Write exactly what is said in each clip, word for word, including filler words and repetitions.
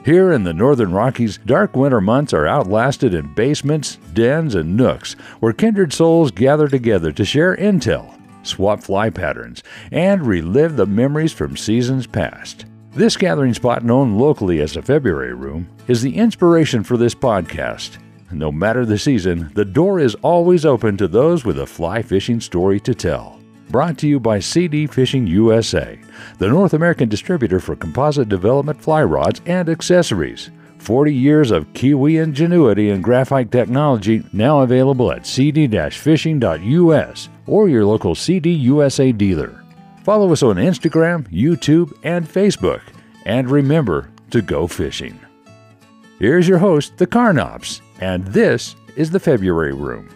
Here in the Northern Rockies, dark winter months are outlasted in basements, dens, and nooks where kindred souls gather together to share intel, swap fly patterns, and relive the memories from seasons past. This gathering spot, known locally as the February Room, is the inspiration for this podcast. No matter the season, the door is always open to those with a fly fishing story to tell. Brought to you by C D Fishing U S A, the North American distributor for composite development fly rods and accessories. forty years of Kiwi ingenuity and graphite technology, now available at c d fishing dot u s or your local C D U S A dealer. Follow us on Instagram, YouTube, and Facebook. And remember to go fishing. Here's your host, the Carnops, and this is the February Room.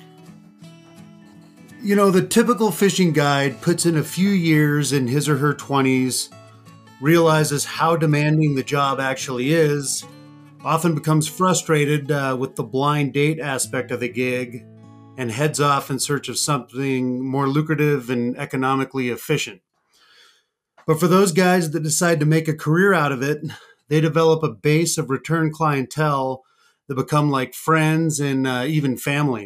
You know, the typical fishing guide puts in a few years in his or her twenties, realizes how demanding the job actually is, often becomes frustrated uh, with the blind date aspect of the gig, and heads off in search of something more lucrative and economically efficient. But for those guys that decide to make a career out of it, they develop a base of return clientele that become like friends and uh, even family.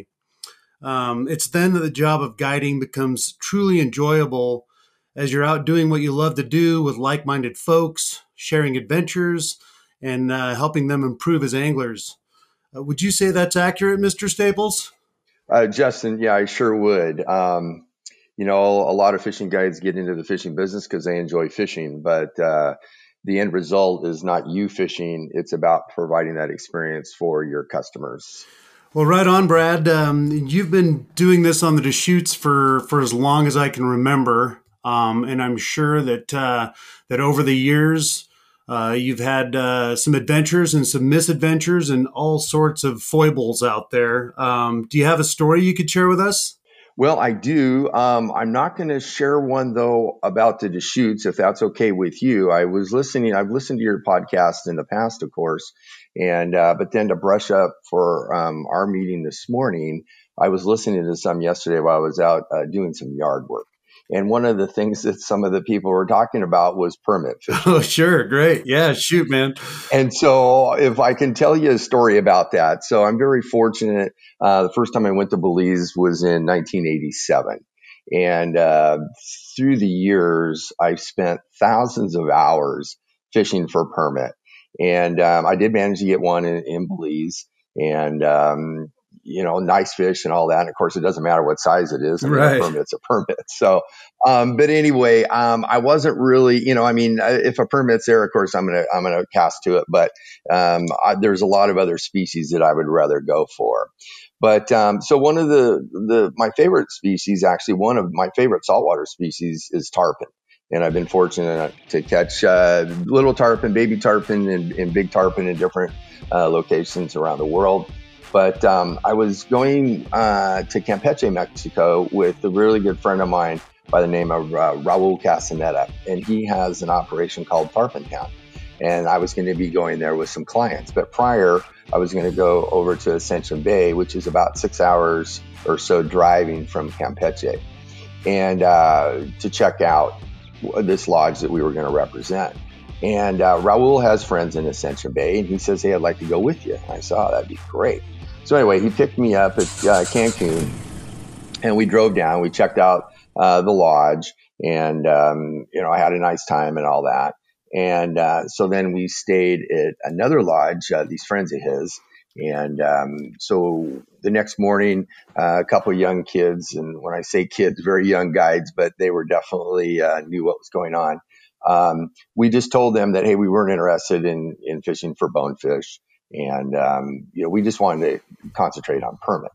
Um, it's then that the job of guiding becomes truly enjoyable as you're out doing what you love to do with like-minded folks, sharing adventures, and uh, helping them improve as anglers. Uh, would you say that's accurate, Mister Staples? Uh, Justin, yeah, I sure would. Um, you know, a lot of fishing guides get into the fishing business because they enjoy fishing, but uh, the end result is not you fishing. It's about providing that experience for your customers. Well, right on, Brad. Um, you've been doing this on the Deschutes for, for as long as I can remember. Um, and I'm sure that uh, that over the years, uh, you've had uh, some adventures and some misadventures and all sorts of foibles out there. Um, do you have a story you could share with us? Well, I do. Um, I'm not going to share one, though, about the Deschutes, if that's okay with you. I was listening. I've listened to your podcast in the past, of course. And uh, but then to brush up for um, our meeting this morning, I was listening to some yesterday while I was out uh, doing some yard work. And one of the things that some of the people were talking about was permit fishing. Oh, sure. Great. Yeah, shoot, man. And so if I can tell you a story about that. So I'm very fortunate. Uh, the first time I went to Belize was in nineteen eighty-seven. And uh, through the years, I've spent thousands of hours fishing for permit. And um, I did manage to get one in, in Belize. And um you know, nice fish and all that. And of course, it doesn't matter what size it is. I mean, right. A permit's a permit. So, um, but anyway, um, I wasn't really, you know, I mean, if a permit's there, of course, I'm going to, I'm going to cast to it. But, um, I, there's a lot of other species that I would rather go for. But, um, so one of the, the, my favorite species, actually, one of my favorite saltwater species is tarpon. And I've been fortunate to catch, uh, little tarpon, baby tarpon, and, and big tarpon in different, uh, locations around the world. But um, I was going uh, to Campeche, Mexico, with a really good friend of mine by the name of uh, Raul Castaneda, and he has an operation called Tarpon Town. And I was going to be going there with some clients. But prior, I was going to go over to Ascension Bay, which is about six hours or so driving from Campeche, and uh, to check out this lodge that we were going to represent. And uh, Raul has friends in Ascension Bay, and he says, "Hey, I'd like to go with you." And I said, "Oh, that'd be great." So anyway, he picked me up at uh, Cancun, and we drove down. We checked out uh, the lodge, and um, you know, I had a nice time and all that. And uh, so then we stayed at another lodge, uh, these friends of his. And um, so the next morning, uh, a couple of young kids, and when I say kids, very young guides, but they were definitely uh, knew what was going on. Um, we just told them that, hey, we weren't interested in, in fishing for bonefish. And, um, you know, we just wanted to concentrate on permit.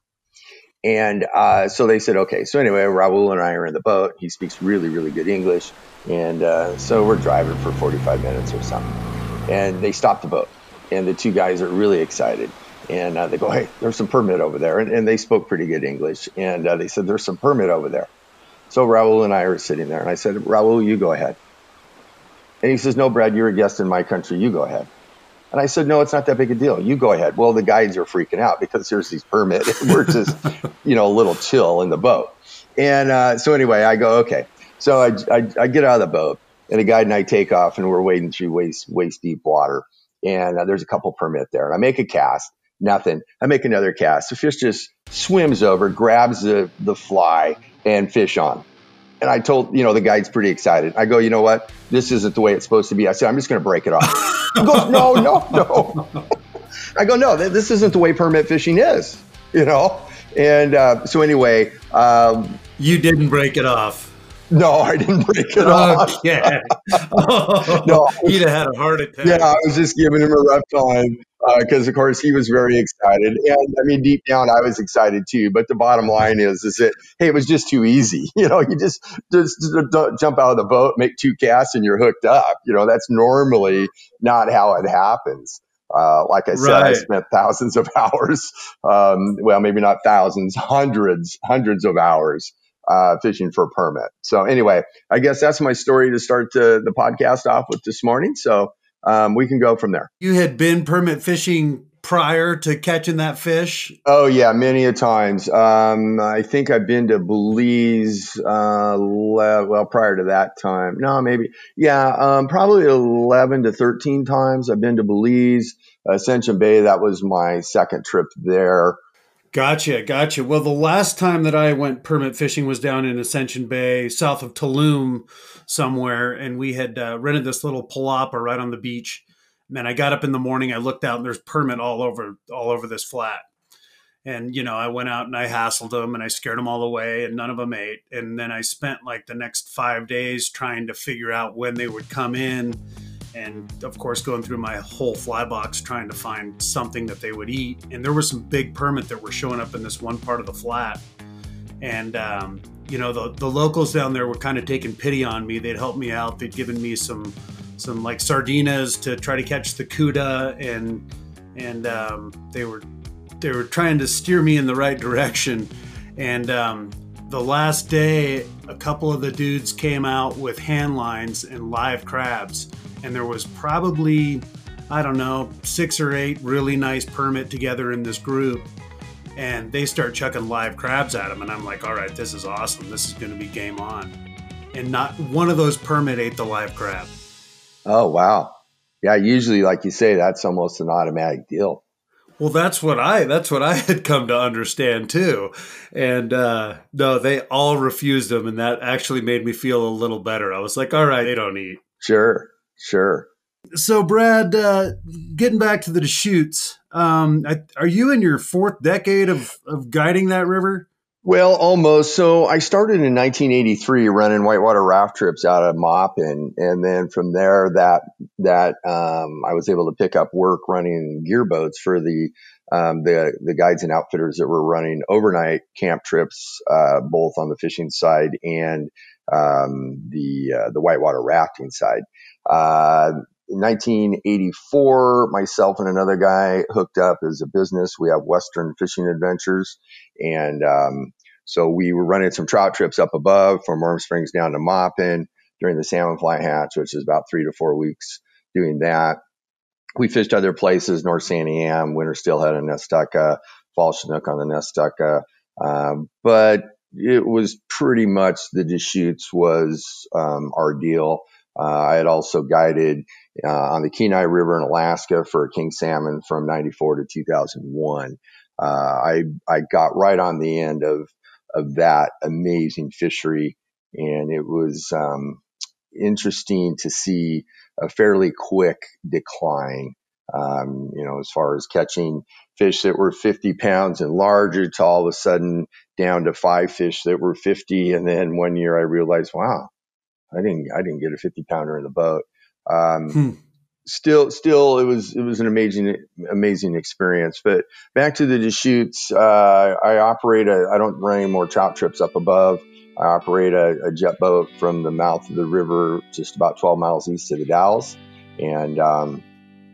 And uh, so they said, okay. So anyway, Raul and I are in the boat. He speaks really, really good English. And uh, so we're driving for forty-five minutes or something. And they stop the boat. And the two guys are really excited. And uh, they go, hey, there's some permit over there. And, and they spoke pretty good English. And uh, they said, there's some permit over there. So Raul and I are sitting there. And I said, Raul, you go ahead. And he says, no, Brad, you're a guest in my country. You go ahead. And I said, no, it's not that big a deal. You go ahead. Well, the guides are freaking out because there's these permits. We're just, you know, a little chill in the boat. And uh, so anyway, I go, okay. So I, I, I get out of the boat, and the guide and I take off, and we're wading through waist, waist deep water. and uh, there's a couple permit there. And I make a cast, nothing. I make another cast. The fish just swims over, grabs the, the fly, and fish on. And I told, you know, the guide's pretty excited. I go, you know what? This isn't the way it's supposed to be. I said, I'm just going to break it off. He goes, no, no, no. I go, no, th- this isn't the way permit fishing is, you know? And uh, so anyway. Um, you didn't break it off. No, I didn't break it off. Okay. Oh, no, he'd have had a heart attack. Yeah, I was just giving him a rough time because, uh, of course, he was very excited. And, I mean, deep down, I was excited, too. But the bottom line is, is that, hey, it was just too easy. You know, you just, just, just jump out of the boat, make two casts, and you're hooked up. You know, that's normally not how it happens. Uh, like I said, right. I spent thousands of hours, um, well, maybe not thousands, hundreds, hundreds of hours uh, fishing for a permit. So anyway, I guess that's my story to start the, the podcast off with this morning. So um, we can go from there. You had been permit fishing prior to catching that fish? Oh, yeah, many a times. Um, I think I've been to Belize, uh, le- well, prior to that time. No, maybe. Yeah, um, probably eleven to thirteen times I've been to Belize. Ascension Bay, that was my second trip there. Gotcha, gotcha. Well, the last time that I went permit fishing was down in Ascension Bay, south of Tulum somewhere, and we had uh, rented this little palapa right on the beach. And I got up in the morning, I looked out, and there's permit all over all over this flat. And, you know, I went out and I hassled them and I scared them all away and none of them ate. And then I spent like the next five days trying to figure out when they would come in. And, of course, going through my whole fly box trying to find something that they would eat. And there were some big permit that were showing up in this one part of the flat. And, um, you know, the, the locals down there were kind of taking pity on me. They'd helped me out. They'd given me some some like sardinas to try to catch the cuda. And and um, they were they were trying to steer me in the right direction. And um, the last day, a couple of the dudes came out with hand lines and live crabs. And there was probably, I don't know, six or eight really nice permit together in this group. And they start chucking live crabs at them. And I'm like, all right, this is awesome. This is going to be game on. And not one of those permit ate the live crab. Oh, wow. Yeah, usually, like you say, that's almost an automatic deal. Well, that's what I that's what I had come to understand, too. And uh, no, they all refused them. And that actually made me feel a little better. I was like, all right, they don't eat. Sure. Sure. So, Brad, uh, getting back to the Deschutes, um, I, are you in your fourth decade of, of guiding that river? Well, almost. So I started in nineteen eighty-three running whitewater raft trips out of Maupin. And then from there, that that um, I was able to pick up work running gear boats for the um, the, the guides and outfitters that were running overnight camp trips, uh, both on the fishing side and um, the uh, the whitewater rafting side. Uh, in nineteen eighty-four, myself and another guy hooked up as a business. We have Western Fishing Adventures. And um, so we were running some trout trips up above from Warm Springs down to Maupin during the salmon fly hatch, which is about three to four weeks doing that. We fished other places, North Santiam, Winter Steelhead and Nestucca, Fall Chinook on the Nestucca. Um, but it was pretty much the Deschutes was um, our deal. Uh, I had also guided uh, on the Kenai River in Alaska for king salmon from ninety-four to two thousand one. Uh, I I got right on the end of of that amazing fishery, and it was um, interesting to see a fairly quick decline. Um, you know, as far as catching fish that were fifty pounds and larger to all of a sudden down to five fish that were fifty, and then one year I realized, wow. I didn't. I didn't get a fifty pounder in the boat. Um, hmm. Still, still, it was. It was an amazing, amazing experience. But back to the Deschutes, uh, I operate a. I don't run any more trout trips up above. I operate a, a jet boat from the mouth of the river, just about twelve miles east of the Dalles, and um,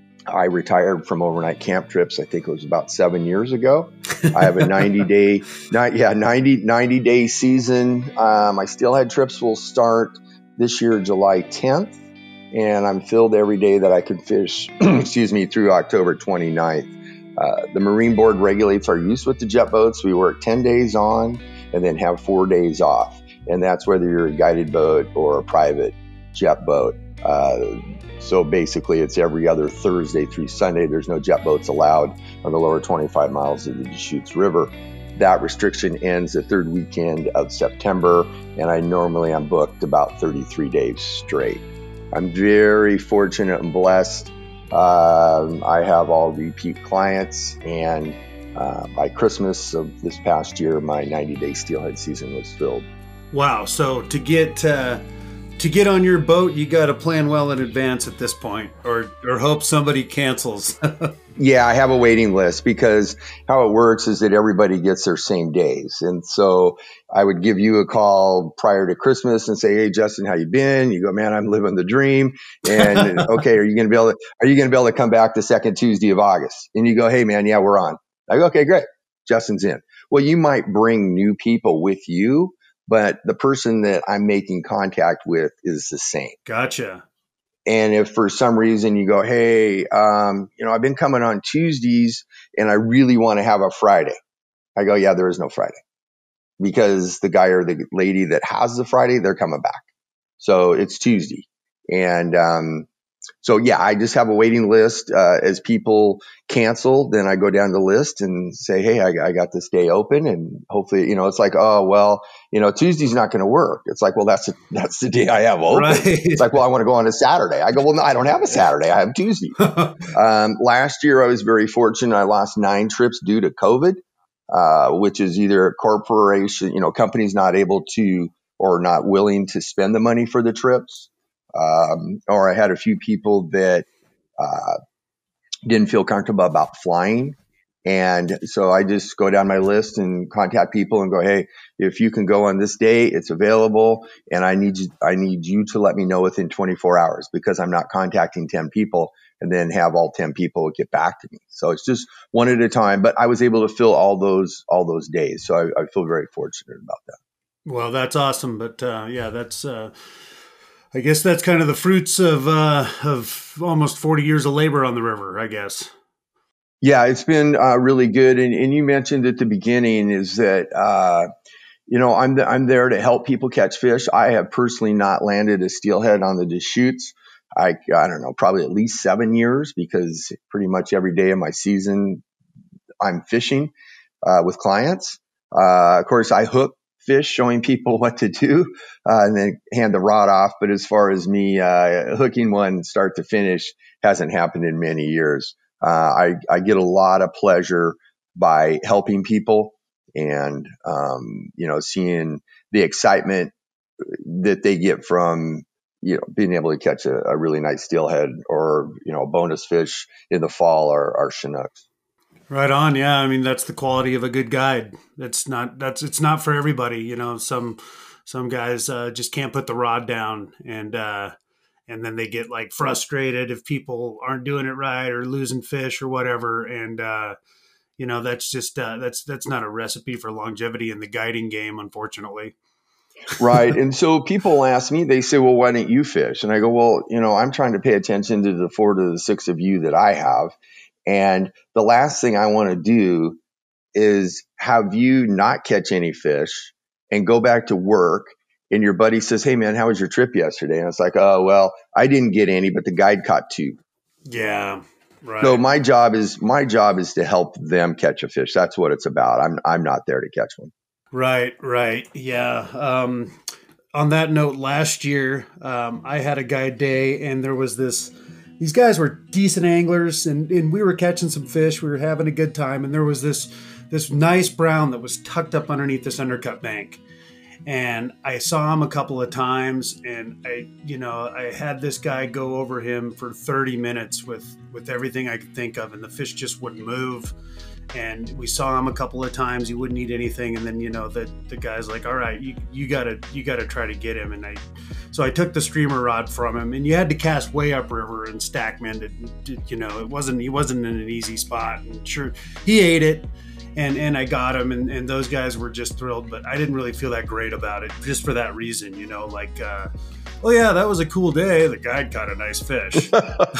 I retired from overnight camp trips. I think it was about seven years ago. I have a ninety day, not yeah, ninety, ninety day season. Um, my steelhead trips will start this year, July tenth, and I'm filled every day that I can fish, excuse me, through October twenty-ninth. Uh, the Marine Board regulates our use with the jet boats. We work ten days on and then have four days off. And that's whether you're a guided boat or a private jet boat. Uh, so basically, it's every other Thursday through Sunday. There's no jet boats allowed on the lower twenty-five miles of the Deschutes River. That restriction ends the third weekend of September, and I normally am booked about thirty-three days straight. I'm very fortunate and blessed. Um, I have all repeat clients, and uh, by Christmas of this past year, my ninety-day steelhead season was filled. Wow! So to get uh, to get on your boat, you got to plan well in advance at this point, or or hope somebody cancels. Yeah, I have a waiting list, because how it works is that everybody gets their same days. And so I would give you a call prior to Christmas and say, "Hey, Justin, how you been?" You go, "Man, I'm living the dream." And okay, are you going to be able to, are you going to be able to come back the second Tuesday of August? And you go, "Hey, man, yeah, we're on." I go, "Okay, great. Justin's in." Well, you might bring new people with you, but the person that I'm making contact with is the same. Gotcha. And if for some reason you go, "Hey, um, you know, I've been coming on Tuesdays and I really want to have a Friday," I go, "Yeah, there is no Friday," because the guy or the lady that has the Friday, they're coming back. So it's Tuesday. And, um, so yeah, I just have a waiting list. Uh, as people cancel, then I go down the list and say, "Hey, I, I got this day open," and hopefully, you know, it's like, "Oh, well, you know, Tuesday's not going to work." It's like, "Well, that's, a, that's the day I have open." Right. It's like, "Well, I want to go on a Saturday." I go, "Well, no, I don't have a Saturday. I have Tuesday." um, last year, I was very fortunate. I lost nine trips due to COVID, uh, which is either a corporation, you know, companies not able to, or not willing to spend the money for the trips. Um, or I had a few people that, uh, didn't feel comfortable about flying. And so I just go down my list and contact people and go, "Hey, if you can go on this day, it's available. And I need you, I need you to let me know within twenty-four hours, because I'm not contacting ten people and then have all ten people get back to me." So it's just one at a time, but I was able to fill all those, all those days. So I, I feel very fortunate about that. Well, that's awesome. But, uh, yeah, that's, uh, I guess that's kind of the fruits of uh, of almost forty years of labor on the river, I guess. Yeah, it's been uh, really good. And, and you mentioned at the beginning is that, uh, you know, I'm, the, I'm there to help people catch fish. I have personally not landed a steelhead on the Deschutes. I, I don't know, probably at least seven years, because pretty much every day of my season, I'm fishing uh, with clients. Uh, of course, I hook fish, showing people what to do, uh, and then hand the rod off. But as far as me uh, hooking one start to finish, hasn't happened in many years. Uh, I, I get a lot of pleasure by helping people, and um, you know, seeing the excitement that they get from, you know, being able to catch a, a really nice steelhead, or, you know, a bonus fish in the fall, or, or Chinooks. Right on. Yeah. I mean, that's the quality of a good guide. That's not, that's, it's not for everybody. You know, some, some guys uh, just can't put the rod down, and, uh, and then they get like frustrated if people aren't doing it right or losing fish or whatever. And, uh, you know, that's just, uh, that's, that's not a recipe for longevity in the guiding game, unfortunately. Right. And so people ask me, they say, "Well, why don't you fish?" And I go, "Well, you know, I'm trying to pay attention to the four to the six of you that I have. And the last thing I want to do is have you not catch any fish and go back to work, and your buddy says, 'Hey, man, how was your trip yesterday?' And it's like, 'Oh, well, I didn't get any, but the guide caught two.'" Yeah. Right. So my job is, my job is to help them catch a fish. That's what it's about. I'm, I'm not there to catch one. Right. Right. Yeah. Um, on that note, last year, um, I had a guide day, and there was this, these guys were decent anglers, and, and we were catching some fish. We were having a good time. And there was this, this nice brown that was tucked up underneath this undercut bank. And I saw him a couple of times, and I, you know, I had this guy go over him for thirty minutes with, with everything I could think of, and the fish just wouldn't move. And we saw him a couple of times. He wouldn't eat anything. And then, you know, the, the guy's like, "All right, you, you gotta, you gotta try to get him." And I, so I took the streamer rod from him, and you had to cast way upriver and stack mend it. You know, it wasn't, he wasn't in an easy spot, and sure, he ate it. And and I got him, and, and those guys were just thrilled, but I didn't really feel that great about it, just for that reason, you know, like, uh, "Oh yeah, that was a cool day. The guide caught a nice fish."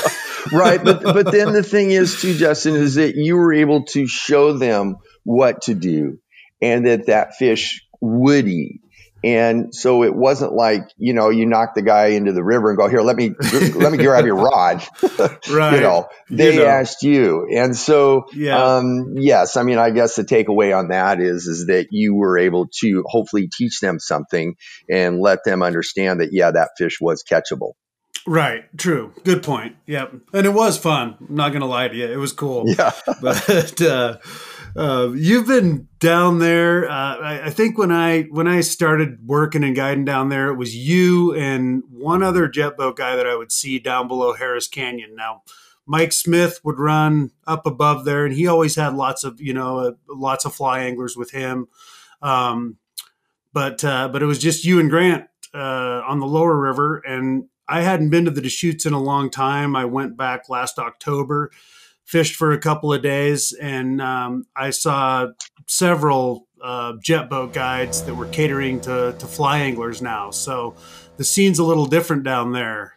Right. But, but then the thing is too, Justin, is that you were able to show them what to do, and that that fish would eat. And so it wasn't like, you know, you knock the guy into the river and go, here, let me, let me grab your rod. Right. You know, they you know. asked you. And so, Yeah. um, yes, I mean, I guess the takeaway on that is, is that you were able to hopefully teach them something and let them understand that, yeah, that fish was catchable. Right. True. Good point. Yep. And it was fun. I'm not going to lie to you. It was cool. Yeah. But, uh, uh, you've been down there. Uh, I, I think when I, when I started working and guiding down there, it was you and one other jet boat guy that I would see down below Harris Canyon. Now, Mike Smith would run up above there, and he always had lots of, you know, uh, lots of fly anglers with him. Um, but, uh, but it was just you and Grant, uh, on the lower river. And I hadn't been to the Deschutes in a long time. I went back last October, fished for a couple of days, and um, I saw several uh, jet boat guides that were catering to, to fly anglers now. So the scene's a little different down there.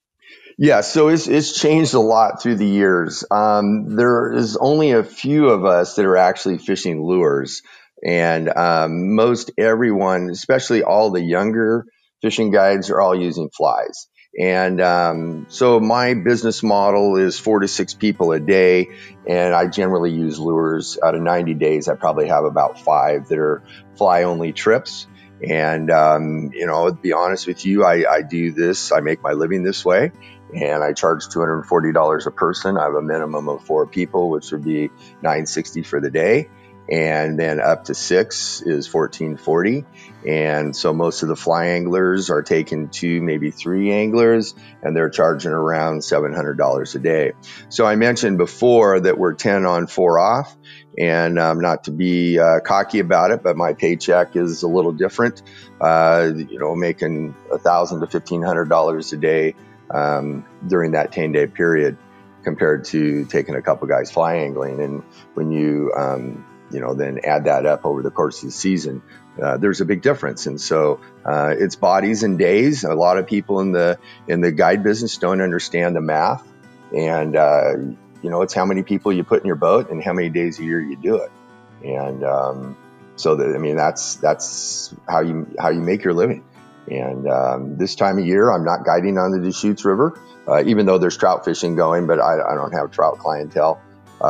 Yeah, so it's it's changed a lot through the years. Um, there is only a few of us that are actually fishing lures, and um, most everyone, especially all the younger fishing guides, are all using flies. And um, so my business model is four to six people a day, and I generally use lures. Out of ninety days, I probably have about five that are fly-only trips. And, um, you know, to be honest with you, I, I do this, I make my living this way, and I charge two hundred forty dollars a person. I have a minimum of four people, which would be nine hundred sixty dollars for the day. And then up to six is fourteen forty. And so most of the fly anglers are taking two, maybe three anglers, and they're charging around seven hundred dollars a day. So I mentioned before that we're ten on, four off, and um, not to be uh, cocky about it, but my paycheck is a little different. Uh, you know, making a thousand to fifteen hundred dollars a day um, during that ten day period, compared to taking a couple guys fly angling. And when you um, you know, then add that up over the course of the season, uh, there's a big difference. And so uh, it's bodies and days. A lot of people in the in the guide business don't understand the math, and uh, you know, it's how many people you put in your boat and how many days a year you do it. And um, so that, I mean, that's that's how you how you make your living. And um, this time of year, I'm not guiding on the Deschutes River, uh, even though there's trout fishing going, but I, I don't have trout clientele.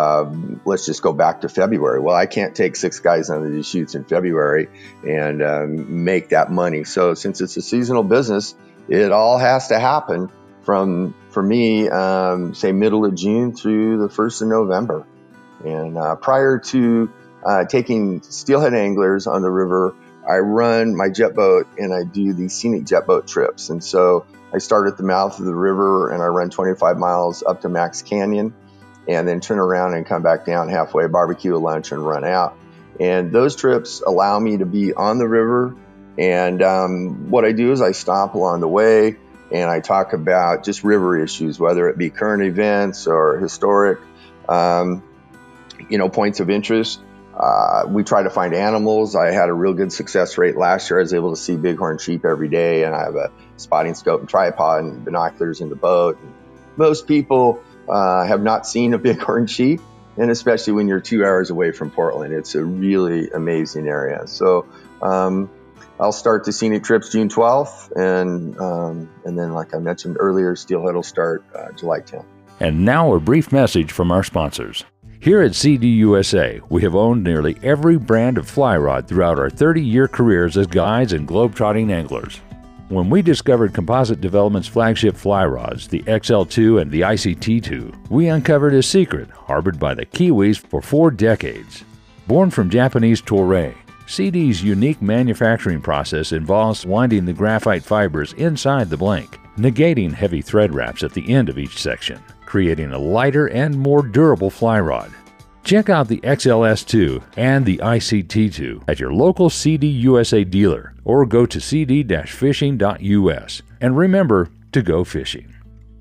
Um, let's just go back to February. Well, I can't take six guys on the Deschutes in February and um, make that money. So since it's a seasonal business, it all has to happen from, for me, um, say middle of June through the first of November. And uh, prior to uh, taking steelhead anglers on the river, I run my jet boat and I do these scenic jet boat trips. And so I start at the mouth of the river and I run twenty-five miles up to Max Canyon, and then turn around and come back down halfway, barbecue a lunch, and run out. And those trips allow me to be on the river. And um, what I do is I stop along the way and I talk about just river issues, whether it be current events or historic, um, you know, points of interest. Uh, we try to find animals. I had a real good success rate last year. I was able to see bighorn sheep every day, and I have a spotting scope and tripod and binoculars in the boat. And most people Uh, have not seen a bighorn sheep, and especially when you're two hours away from Portland, it's a really amazing area. So um, I'll start the scenic trips June twelfth, and um, and then, like I mentioned earlier, steelhead will start uh, July tenth. And now a brief message from our sponsors. Here at C D U S A, we have owned nearly every brand of fly rod throughout our thirty-year careers as guides and globetrotting anglers. When we discovered Composite Development's flagship fly rods, the X L two and the I C T two, we uncovered a secret harbored by the Kiwis for four decades. Born from Japanese Toray, C D's unique manufacturing process involves winding the graphite fibers inside the blank, negating heavy thread wraps at the end of each section, creating a lighter and more durable fly rod. Check out the X L S two and the I C T two at your local C D U S A dealer or go to c d dash fishing dot u s. And remember to go fishing.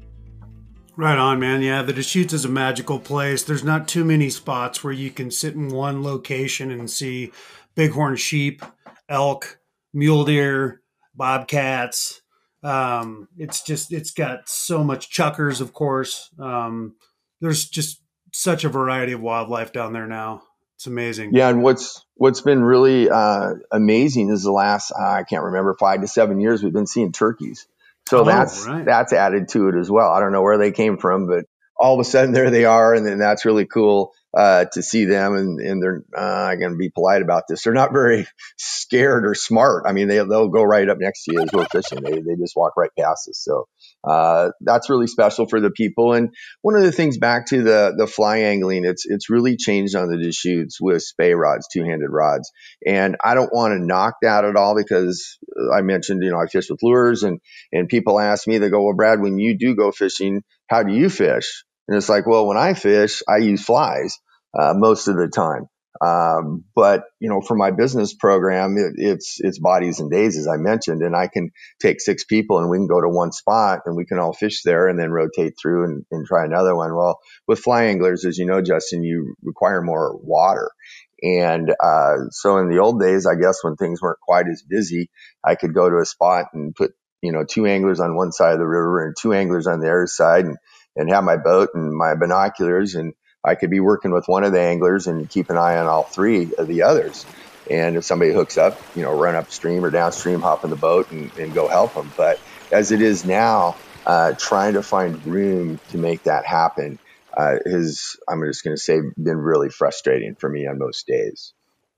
Right on, man. Yeah, the Deschutes is a magical place. There's not too many spots where you can sit in one location and see bighorn sheep, elk, mule deer, bobcats. Um, it's just, it's got so much chuckers, of course. Um, there's just such a variety of wildlife down there now. It's amazing. Yeah, and what's what's been really uh, amazing is the last uh, I can't remember five to seven years we've been seeing turkeys. So Oh, that's right. that's added to it as well. I don't know where they came from, but all of a sudden there they are, and then that's really cool uh, to see them. And, and they're uh, going to be polite about this. They're not very scared or smart. I mean, they they'll go right up next to you as we're fishing. They they just walk right past us. So uh, that's really special for the people. And one of the things back to the the fly angling, it's it's really changed on the Deschutes with spey rods, two handed rods. And I don't want to knock that at all because I mentioned, you know, I fish with lures, and and people ask me, they go, well, Brad, when you do go fishing, how do you fish? And it's like, well, when I fish, I use flies uh, most of the time. Um, but you know, for my business program, it, it's it's bodies and days, as I mentioned, and I can take six people and we can go to one spot and we can all fish there and then rotate through and, and try another one. Well, with fly anglers, as you know, Justin, you require more water. And uh, so in the old days, I guess when things weren't quite as busy, I could go to a spot and put, you know, two anglers on one side of the river and two anglers on the other side, and, and have my boat and my binoculars, and I could be working with one of the anglers and keep an eye on all three of the others. And if somebody hooks up, you know, run upstream or downstream, hop in the boat and, and go help them. But as it is now, uh, trying to find room to make that happen uh, has, I'm just going to say, been really frustrating for me on most days.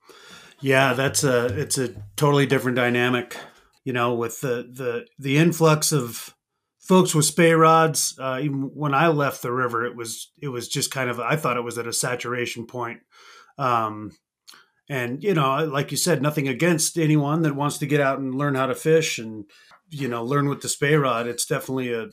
Yeah, that's a it's a totally different dynamic. You know, with the the the influx of folks with spey rods. Uh, even when I left the river, it was it was just kind of, I thought it was at a saturation point. Um, and you know, like you said, nothing against anyone that wants to get out and learn how to fish and you know learn with the spey rod. It's definitely a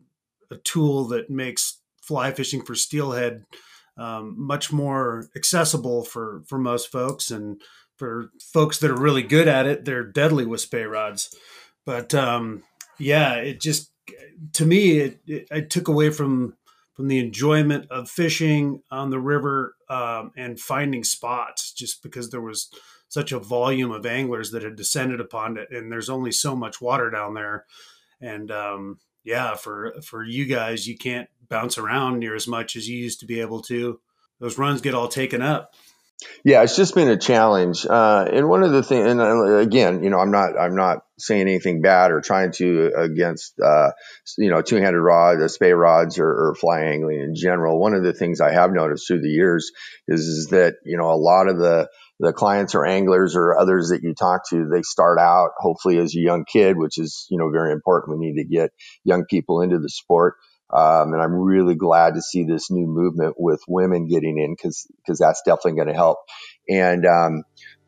a tool that makes fly fishing for steelhead um, much more accessible for for most folks, and for folks that are really good at it, they're deadly with spey rods. But um, yeah, it just to me it, it, it took away from from the enjoyment of fishing on the river um, and finding spots, just because there was such a volume of anglers that had descended upon it, and there's only so much water down there. And um, yeah, for for you guys, you can't bounce around near as much as you used to be able to. Those runs get all taken up. Yeah, it's just been a challenge. Uh, and one of the things, and uh, again, you know, I'm not, I'm not saying anything bad or trying to against, uh, you know, two-handed rods, uh, spey rods, or, or fly angling in general. One of the things I have noticed through the years is, is that, you know, a lot of the, the clients or anglers or others that you talk to, they start out hopefully as a young kid, which is, you know, very important. We need to get young people into the sport. Um, and I'm really glad to see this new movement with women getting in, because because that's definitely going to help. And um,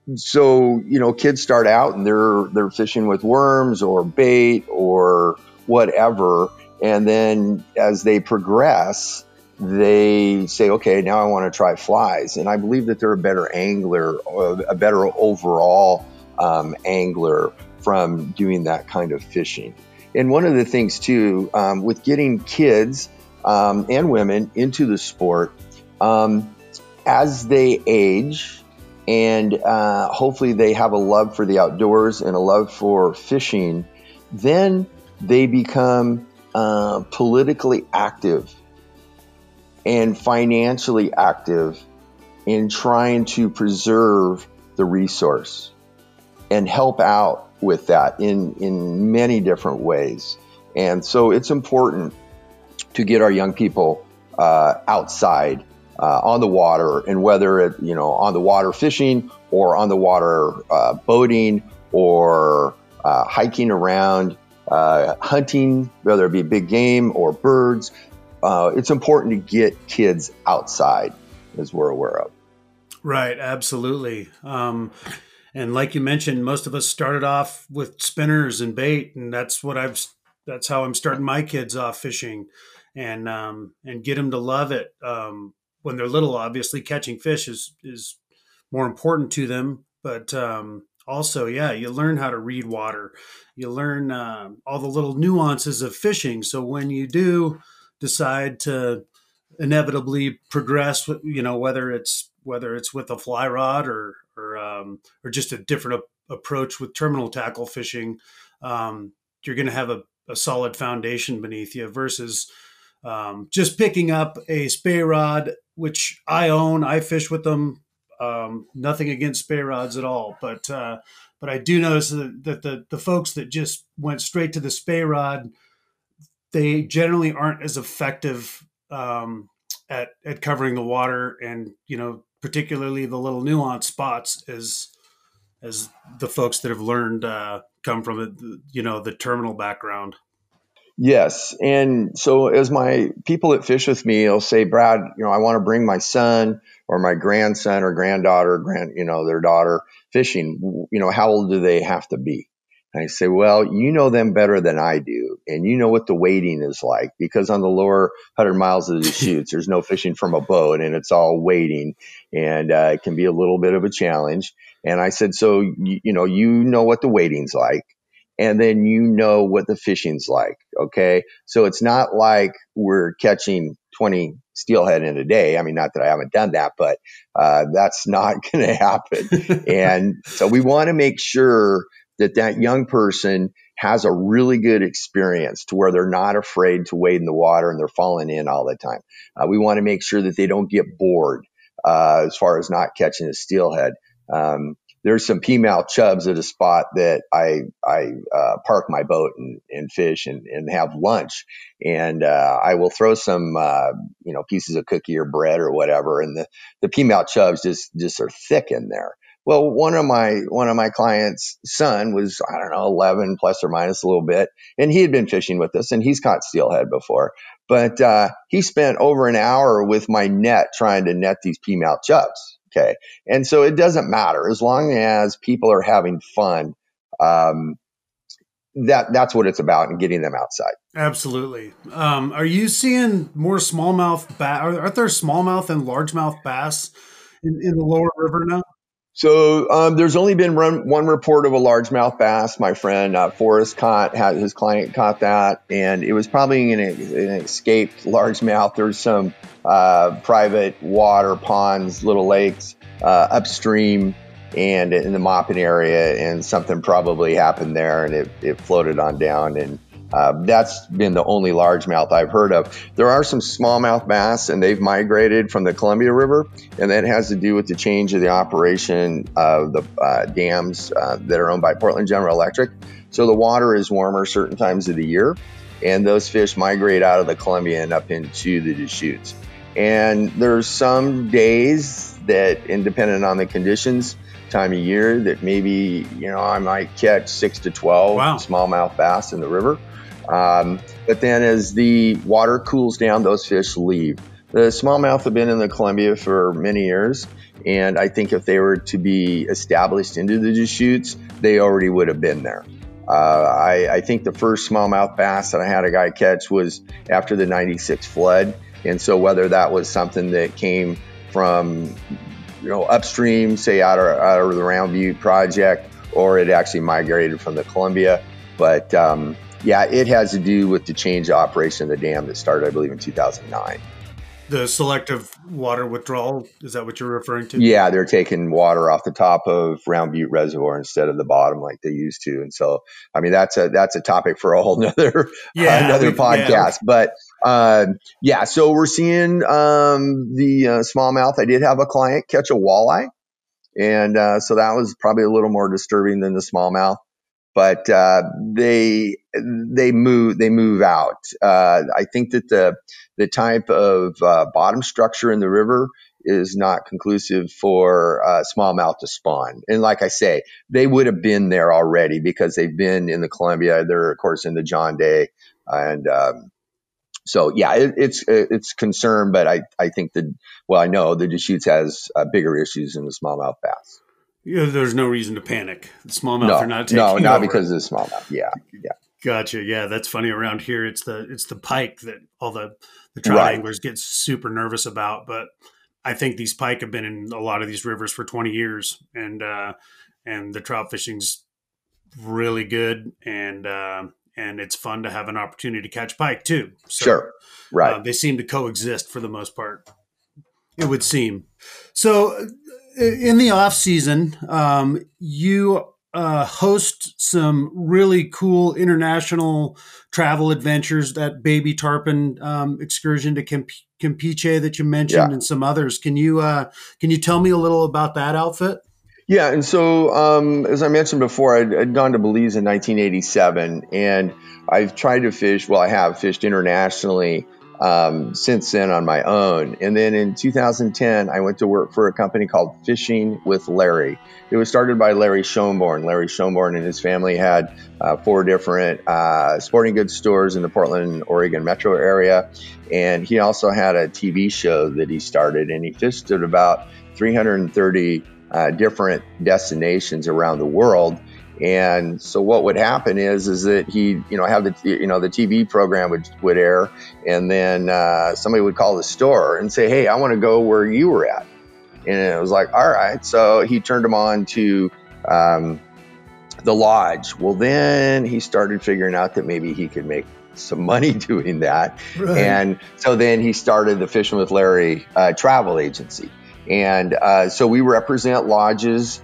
so, you know, kids start out and they're they're fishing with worms or bait or whatever, and then as they progress, they say, okay, now I want to try flies. And I believe that they're a better angler, or a better overall um, angler from doing that kind of fishing. And one of the things too, um, with getting kids um, and women into the sport, um, as they age and uh, hopefully they have a love for the outdoors and a love for fishing, then they become uh, politically active and financially active in trying to preserve the resource and help out with that in, in many different ways. And so it's important to get our young people uh, outside uh, on the water, and whether it, you know, on the water fishing or on the water uh, boating or uh, hiking around, uh, hunting, whether it be big game or birds. Uh, it's important to get kids outside, as we're aware of. Right, absolutely. Um, and like you mentioned, most of us started off with spinners and bait, and that's what I've. That's how I'm starting my kids off fishing, and um, and get them to love it um, when they're little. Obviously, catching fish is is more important to them, but um, also, yeah, you learn how to read water. You learn uh, all the little nuances of fishing. So when you do decide to inevitably progress, you know, whether it's whether it's with a fly rod or or um, or just a different a- approach with terminal tackle fishing, um, you're going to have a, a solid foundation beneath you versus um, just picking up a spey rod, which I own. I fish with them Um, nothing against spey rods at all, but uh, but I do notice that, that the the folks that just went straight to the spey rod, they generally aren't as effective um, at at covering the water, and you know, particularly the little nuanced spots as as the folks that have learned uh, come from it, you know, the terminal background. Yes. And so as my people that fish with me, will say, Brad, you know, I want to bring my son or my grandson or granddaughter, grand, you know, their daughter fishing, you know, how old do they have to be? And I say, well, you know them better than I do. And you know what the wading is like, because on the lower one hundred miles of the Deschutes, there's no fishing from a boat and it's all wading, and uh, it can be a little bit of a challenge. And I said, so, you, you know, you know what the wading's like, and then you know what the fishing's like. Okay. So it's not like we're catching twenty steelhead in a day. I mean, not that I haven't done that, but uh, that's not going to happen. And so we want to make sure that that young person has a really good experience to where they're not afraid to wade in the water and they're falling in all the time. Uh, we want to make sure that they don't get bored uh, as far as not catching a steelhead. Um, there's some P-mouth chubs at a spot that I I uh, park my boat and, and fish and, and have lunch, and uh, I will throw some uh, you know pieces of cookie or bread or whatever, and the the P-mouth chubs just just are thick in there. Well, one of my one of my clients' son was, I don't know, eleven plus or minus a little bit, and he had been fishing with us, and he's caught steelhead before, but uh, he spent over an hour with my net trying to net these P-mouth chubs. Okay. And so it doesn't matter as long as people are having fun. Um, that that's what it's about, and getting them outside. Absolutely. Um, are you seeing more smallmouth bass? Aren't there smallmouth and largemouth bass in, in the lower river now? So um, there's only been one, one report of a largemouth bass. My friend uh, Forrest caught, had his client caught that, and it was probably an, an escaped largemouth. There's some uh, private water, ponds, little lakes uh, upstream and in the Maupin area, and something probably happened there, and it, it floated on down, and Uh, that's been the only largemouth I've heard of. There are some smallmouth bass, and they've migrated from the Columbia River, and that has to do with the change of the operation of the uh, dams uh, that are owned by Portland General Electric. So the water is warmer certain times of the year, and those fish migrate out of the Columbia and up into the Deschutes. And there's some days that, independent on the conditions, time of year, that maybe, you know, I might catch six to twelve wow. smallmouth bass in the river. Um, but then as the water cools down, those fish leave. The smallmouth have been in the Columbia for many years, and I think if they were to be established into the Deschutes, they already would have been there. Uh, I, I think the first smallmouth bass that I had a guy catch was after the ninety-six flood, and so whether that was something that came from, you know, upstream, say out of, out of the Round Butte project, or it actually migrated from the Columbia, but um, yeah, it has to do with the change of operation of the dam that started, I believe, in two thousand nine. The selective water withdrawal, is that what you're referring to? Yeah, they're taking water off the top of Round Butte Reservoir instead of the bottom like they used to. And so, I mean, that's a that's a topic for a whole nother, yeah, uh, another podcast. Yeah. But uh, yeah, so we're seeing um, the uh, smallmouth. I did have a client catch a walleye, and uh, so that was probably a little more disturbing than the smallmouth. But uh, they they move they move out. Uh, I think that the the type of uh, bottom structure in the river is not conclusive for uh, smallmouth to spawn. And like I say, they would have been there already because they've been in the Columbia. They're of course in the John Day, and um, so yeah, it, it's it's concern. But I I think that well I know the Deschutes has uh, bigger issues than the smallmouth bass. Yeah, there's no reason to panic. The smallmouth no, are not taking No, not over. because of the smallmouth. Yeah, yeah. Gotcha. Yeah, that's funny. Around here, it's the it's the pike that all the the trout right. anglers get super nervous about. But I think these pike have been in a lot of these rivers for twenty years, and uh, and the trout fishing's really good, and uh, and it's fun to have an opportunity to catch pike too. So, sure, right. Uh, they seem to coexist for the most part. It would seem. So in the off season, um, you uh, host some really cool international travel adventures, that Baby Tarpon um, excursion to Camp- Campeche that you mentioned, Yeah. and some others. Can you uh, can you tell me a little about that outfit? Yeah, and so um, as I mentioned before, I'd, I'd gone to Belize in nineteen eighty-seven, and I've tried to fish. Well, I have fished internationally um, since then on my own. And then in two thousand ten, I went to work for a company called Fishing with Larry. It was started by Larry Schoenborn. Larry Schoenborn and his family had uh, four different uh, sporting goods stores in the Portland, Oregon metro area, and he also had a T V show that he started, and he fished at about three hundred thirty Uh, different destinations around the world. And so what would happen is, is that he, you know, have the, you know, the T V program would, would air, and then uh, somebody would call the store and say, hey, I want to go where you were at. And it was like, all right. So he turned them on to um, the lodge. Well, then he started figuring out that maybe he could make some money doing that. Right. And so then he started the Fishing with Larry uh, travel agency. And uh, so we represent lodges,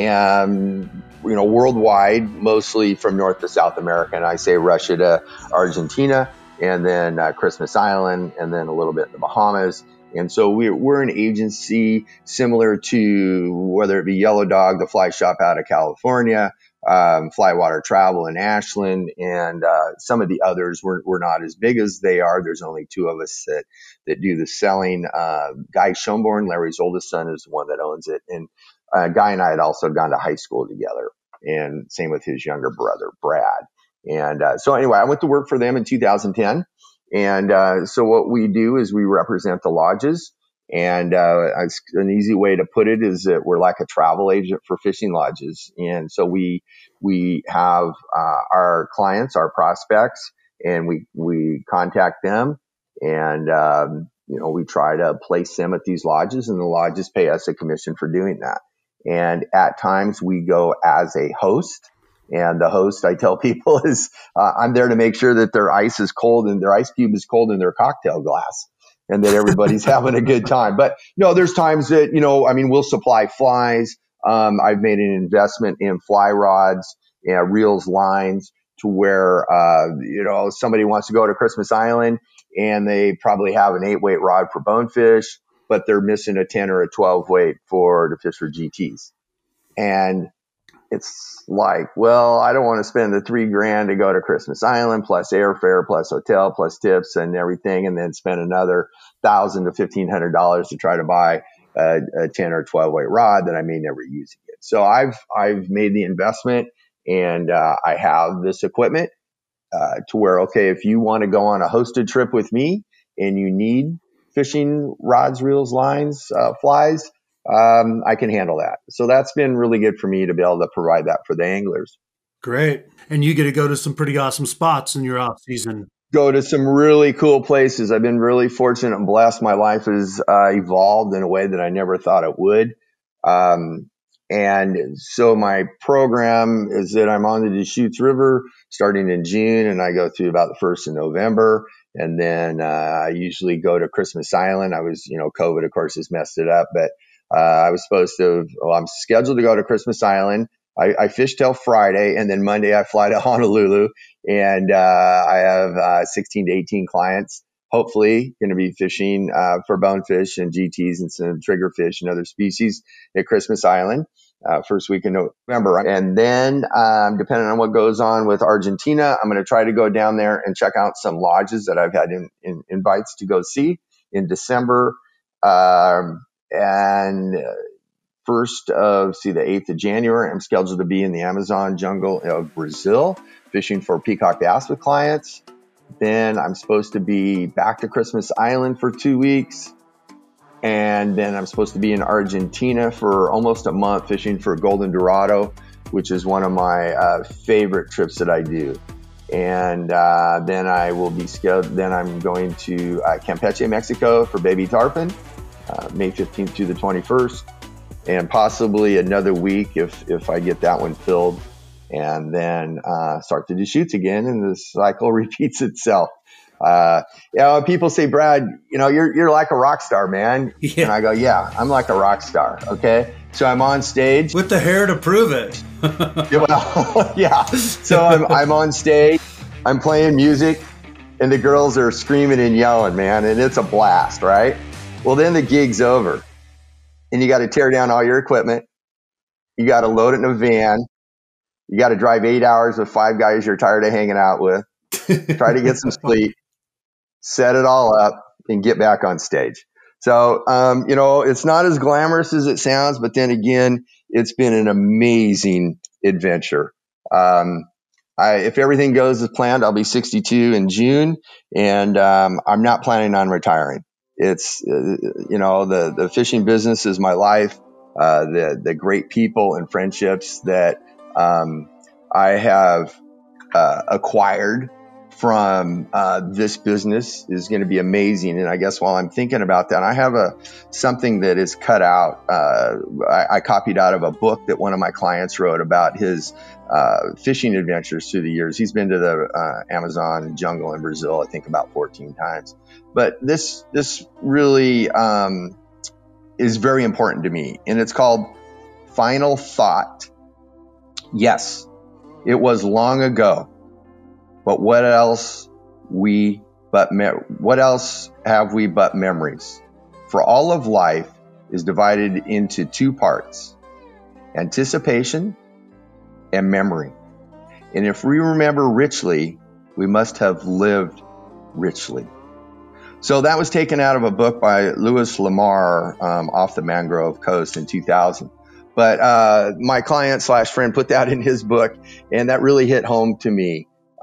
and you know, worldwide, mostly from North to South America. And I say Russia to Argentina, and then uh, Christmas Island, and then a little bit in the Bahamas. And so we're, we're an agency similar to whether it be Yellow Dog, the fly shop out of California, um, Flywater Travel in Ashland, and uh, some of the others. We're, we're not as big as they are. There's only two of us that that do the selling. Uh, Guy Schoenborn, Larry's oldest son, is the one that owns it. And uh, Guy and I had also gone to high school together, and same with his younger brother, Brad. And uh, so anyway, I went to work for them in two thousand ten. And uh, so what we do is we represent the lodges. And uh, an easy way to put it is that we're like a travel agent for fishing lodges. And so we we have uh, our clients, our prospects, and we we contact them, and um, you know, we try to place them at these lodges, and the lodges pay us a commission for doing that. And at times we go as a host. And the host, I tell people, is uh, I'm there to make sure that their ice is cold and their ice cube is cold in their cocktail glass, and that everybody's having a good time. But no, there's times that, you know, I mean, we'll supply flies. Um, I've made an investment in fly rods, you know, reels, lines, to where, uh, you know, somebody wants to go to Christmas Island and they probably have an eight weight rod for bonefish, but they're missing a ten or a twelve weight for to fish for G Ts. And it's like, well, I don't want to spend the three grand to go to Christmas Island, plus airfare, plus hotel, plus tips and everything, and then spend another thousand to fifteen hundred dollars to try to buy a, a ten or twelve weight rod that I may never use again. So I've I've made the investment, and uh, I have this equipment uh, to where, okay, if you want to go on a hosted trip with me and you need fishing rods, reels, lines, uh, flies, Um, I can handle that. So that's been really good for me to be able to provide that for the anglers. Great. And you get to go to some pretty awesome spots in your off season. Go to some really cool places. I've been really fortunate and blessed. My life has uh, evolved in a way that I never thought it would. Um, and so my program is that I'm on the Deschutes River starting in June, and I go through about the first of November. And then uh, I usually go to Christmas Island. I was, you know, COVID, of course, has messed it up, but Uh, I was supposed to, well, I'm scheduled to go to Christmas Island. I, I fish till Friday, and then Monday I fly to Honolulu, and uh, I have uh, sixteen to eighteen clients, hopefully going to be fishing uh, for bonefish and G Ts and some triggerfish and other species at Christmas Island, uh, first week in November. And then um, depending on what goes on with Argentina, I'm going to try to go down there and check out some lodges that I've had in, in, invites to go see in December. Um, And first of, see, the eighth of January, I'm scheduled to be in the Amazon jungle of Brazil, fishing for peacock bass with clients. Then I'm supposed to be back to Christmas Island for two weeks. And then I'm supposed to be in Argentina for almost a month fishing for Golden Dorado, which is one of my uh, favorite trips that I do. And uh, then I will be scheduled, then I'm going to uh, Campeche, Mexico for Baby Tarpon. Uh, May fifteenth through the twenty-first, and possibly another week if if I get that one filled, and then uh, start to do shoots again, and the cycle repeats itself. Uh, you know, people say, Brad, you know, you're you're like a rock star, man. Yeah. And I go, yeah, I'm like a rock star. Okay, So I'm on stage with the hair to prove it. yeah, well, yeah. So I'm I'm on stage, I'm playing music, and the girls are screaming and yelling, man, and it's a blast, right? Well, then the gig's over, and you got to tear down all your equipment. You got to load it in a van. You got to drive eight hours with five guys you're tired of hanging out with. Try to get some sleep, set it all up, and get back on stage. So, um, you know, it's not as glamorous as it sounds, but then again, it's been an amazing adventure. Um, I, if everything goes as planned, I'll be sixty-two in June, and um, I'm not planning on retiring. It's, uh, you know, the, the fishing business is my life. Uh, the, the great people and friendships that um, I have uh, acquired from uh, this business is going to be amazing. And I guess while I'm thinking about that, I have a something that is cut out. Uh, I, I copied out of a book that one of my clients wrote about his uh, fishing adventures through the years. He's been to the uh, Amazon jungle in Brazil, I think about fourteen times. But this this really um, is very important to me, and it's called Final Thought. Yes, it was long ago. But what else we but me- what else have we but memories? For all of life is divided into two parts: anticipation and memory. And if we remember richly, we must have lived richly. So that was taken out of a book by Louis Lamar, um, Off the Mangrove Coast in two thousand. But uh, my client slash friend put that in his book, and that really hit home to me.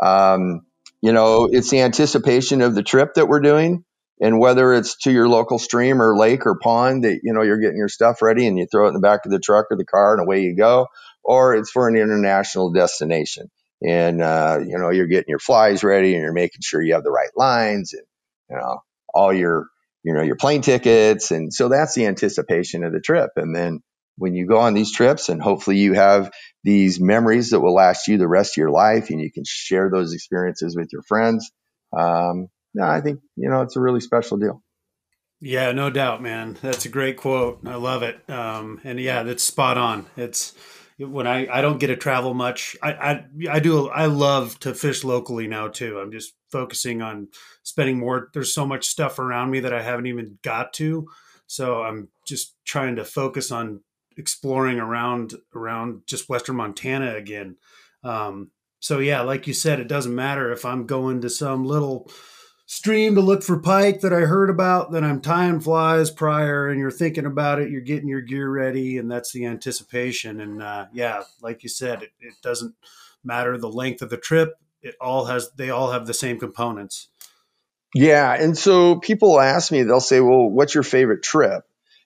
Um, you know, it's the anticipation of the trip that we're doing, and whether it's to your local stream or lake or pond that, you know, you're getting your stuff ready and you throw it in the back of the truck or the car and away you go, or it's for an international destination. And, uh, you know, you're getting your flies ready and you're making sure you have the right lines and, you know, all your, you know, your plane tickets. And so that's the anticipation of the trip. And then when you go on these trips, and hopefully you have these memories that will last you the rest of your life, and you can share those experiences with your friends. Um, no, I think, you know, it's a really special deal. Yeah, no doubt, man. That's a great quote. I love it. Um, and yeah, that's spot on. It's when I, I don't get to travel much. I, I, I do. I love to fish locally now too. I'm just focusing on spending more. There's so much stuff around me that I haven't even got to. So I'm just trying to focus on exploring around around just Western Montana again. Um, so yeah, like you said, it doesn't matter if I'm going to some little stream to look for pike that I heard about, then I'm tying flies prior and you're thinking about it, you're getting your gear ready, and that's the anticipation. And uh, yeah, like you said, it, it doesn't matter the length of the trip. It all has, they all have the same components. Yeah. And so people ask me, they'll say, well, what's your favorite trip?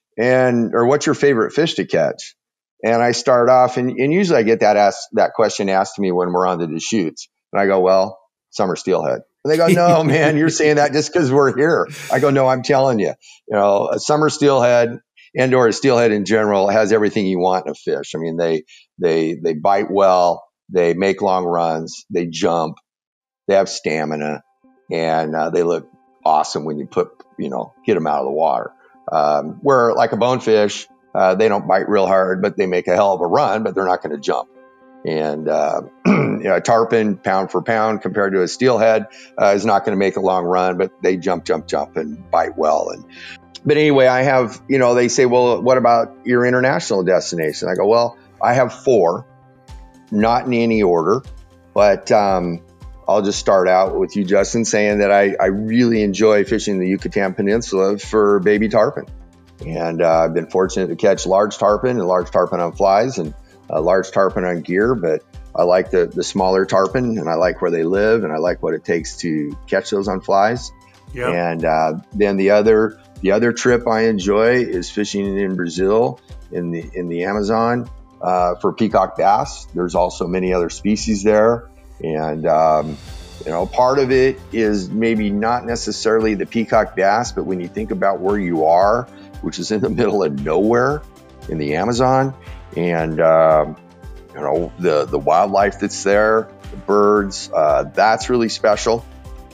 And, or what's your favorite fish to catch? And I start off, and, and usually I get that asked, that question asked to me when we're on the Deschutes. And I go, well, summer steelhead. And they go, no, man, you're saying that just because we're here. I go, no, I'm telling you, you know, a summer steelhead and or a steelhead in general has everything you want in a fish. I mean, they, they, they bite well, they make long runs, they jump, they have stamina, and uh, they look awesome when you put, you know, hit them out of the water. Um, where like a bonefish, uh, they don't bite real hard, but they make a hell of a run, but they're not going to jump. And, uh, you know, a tarpon pound for pound compared to a steelhead, uh, is not going to make a long run, but they jump, jump, jump and bite well. And, but anyway, I have, you know, they say, well, what about your international destination? I go, well, I have four, not in any order, but, um, I'll just start out with you, Justin, saying that I, I really enjoy fishing the Yucatan Peninsula for baby tarpon. And uh, I've been fortunate to catch large tarpon and large tarpon on flies and uh, large tarpon on gear, but I like the, the smaller tarpon, and I like where they live, and I like what it takes to catch those on flies. Yep. And uh, then the other the other trip I enjoy is fishing in Brazil in the in the Amazon uh, for peacock bass. There's also many other species there. And, um, you know, part of it is maybe not necessarily the peacock bass, but when you think about where you are, which is in the middle of nowhere in the Amazon, and, um, you know, the, the wildlife that's there, the birds, uh, that's really special.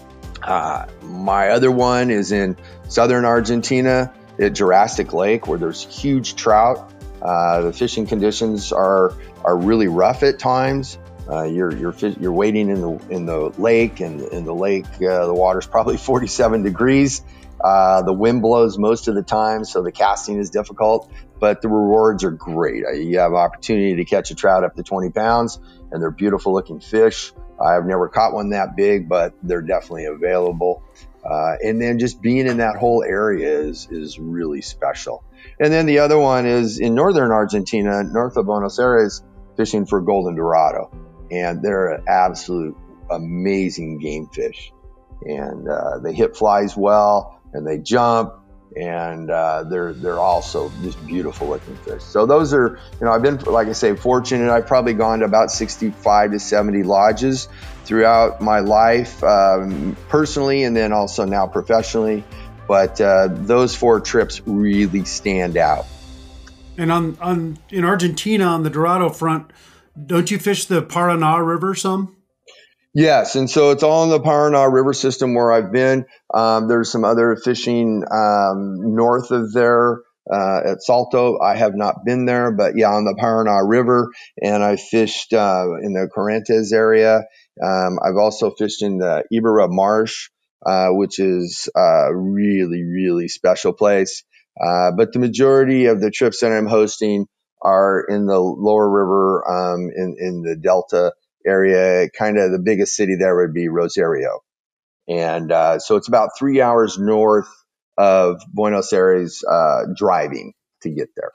Uh, my other one is in southern Argentina at Jurassic Lake, where there's huge trout Uh, the fishing conditions are are really rough at times. Uh, you're you're you're wading in the in the lake, and in the lake uh, the water's probably forty-seven degrees. Uh, the wind blows most of the time, so the casting is difficult, but the rewards are great. Uh, you have opportunity to catch a trout up to twenty pounds, and they're beautiful looking fish. I've never caught one that big, but they're definitely available. Uh, and then just being in that whole area is is really special. And then the other one is in northern Argentina, north of Buenos Aires, fishing for golden dorado, and they're an absolute amazing game fish. And uh, they hit flies well, and they jump, and uh, they're they're also just beautiful looking fish. So those are, you know, I've been, like I say, fortunate. I've probably gone to about sixty-five to seventy lodges throughout my life, um, personally, and then also now professionally. But uh, those four trips really stand out. And on, on in Argentina on the Dorado front, don't you fish the Paraná River some? Yes, and so it's all in the Paraná River system where I've been. Um, there's some other fishing um, north of there uh, at Salto. I have not been there, but yeah, on the Paraná River, and I fished uh, in the Corrientes area. Um, I've also fished in the Ibarra Marsh, uh, which is a really, really special place. Uh, but the majority of the trips that I'm hosting are in the lower river, um, in, in the Delta area. Kind of the biggest city there would be Rosario. And uh, so it's about three hours north of Buenos Aires uh, driving to get there.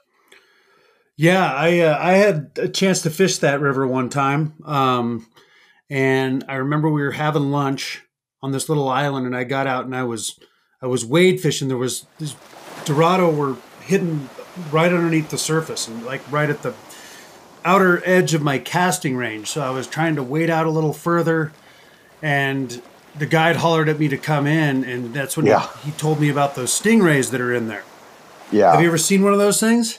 Yeah, I uh, I had a chance to fish that river one time. Um, and I remember we were having lunch on this little island, and I got out and I was I was wade fishing. There was this Dorado were hidden right underneath the surface and like right at the outer edge of my casting range. So I was trying to wade out a little further, and the guide hollered at me to come in, and that's when Yeah. he, he told me about those stingrays that are in there. Yeah. Have you ever seen one of those things?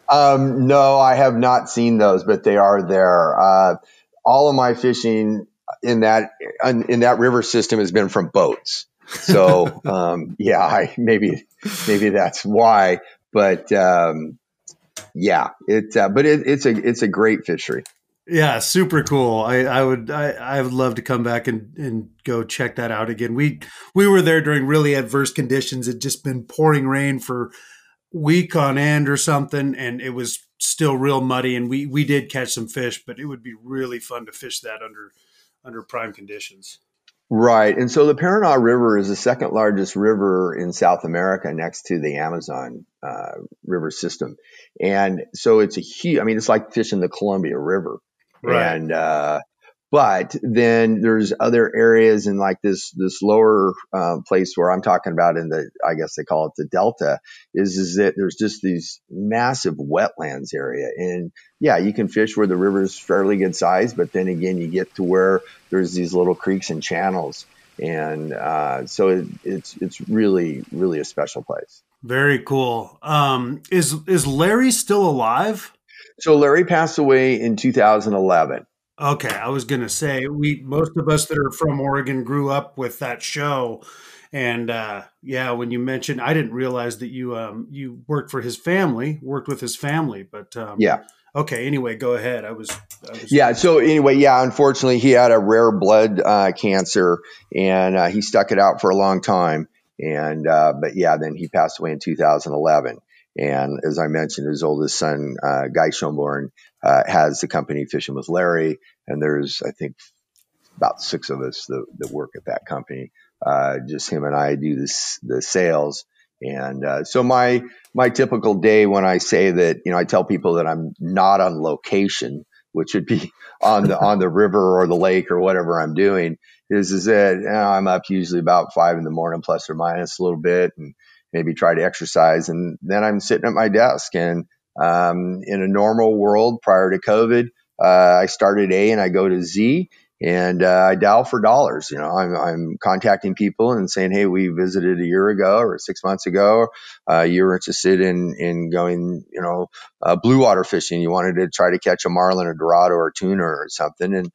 Um, no, I have not seen those, but they are there. Uh, all of my fishing in that in that river system has been from boats. So um, yeah, I, maybe maybe that's why. But um, yeah, it. Uh, but it, it's a it's a great fishery. Yeah, super cool. I, I would I, I would love to come back and, and go check that out again. We we were there during really adverse conditions. It'd just been pouring rain for week on end or something, and it was still real muddy, and we we did catch some fish, but it would be really fun to fish that under under prime conditions. Right. And so the Paraná River is the second largest river in South America next to the Amazon uh, river system. And so it's a huge, I mean, it's like fishing the Columbia River. Right. And, uh, but then there's other areas in like this, this lower uh, place where I'm talking about in the, I guess they call it the Delta, is, is that there's just these massive wetlands area. And yeah, you can fish where the river is fairly good size, but then again, you get to where there's these little creeks and channels. And uh, so it, it's, it's really, really a special place. Very cool. Um, is, is Larry still alive? So Larry passed away in two thousand eleven. Okay, I was gonna say we most of us that are from Oregon grew up with that show, and uh, yeah, when you mentioned, I didn't realize that you um, you worked for his family, worked with his family, but um, Yeah. Okay, anyway, go ahead. I was, I was Yeah. So anyway, yeah, unfortunately, he had a rare blood uh, cancer, and uh, he stuck it out for a long time. And uh, but yeah, then he passed away in two thousand eleven. And as I mentioned, his oldest son, uh, Guy Schomborn, uh, has the company Fishing with Larry. And there's, I think, about six of us that, that work at that company. Uh, just him and I do this, the sales. And uh, so my my typical day when I say that, you know, I tell people that I'm not on location, which would be on the on the river or the lake or whatever I'm doing, is is that you know, I'm up usually about five in the morning, plus or minus a little bit, and maybe try to exercise, and then I'm sitting at my desk. And um, in a normal world prior to COVID, uh, I start at A and I go to Z. And uh, I dial for dollars. You know, I'm, I'm contacting people and saying, "Hey, we visited a year ago or six months ago. Uh, you were interested in in going, you know, uh, blue water fishing. You wanted to try to catch a marlin, or dorado, or tuna, or something." And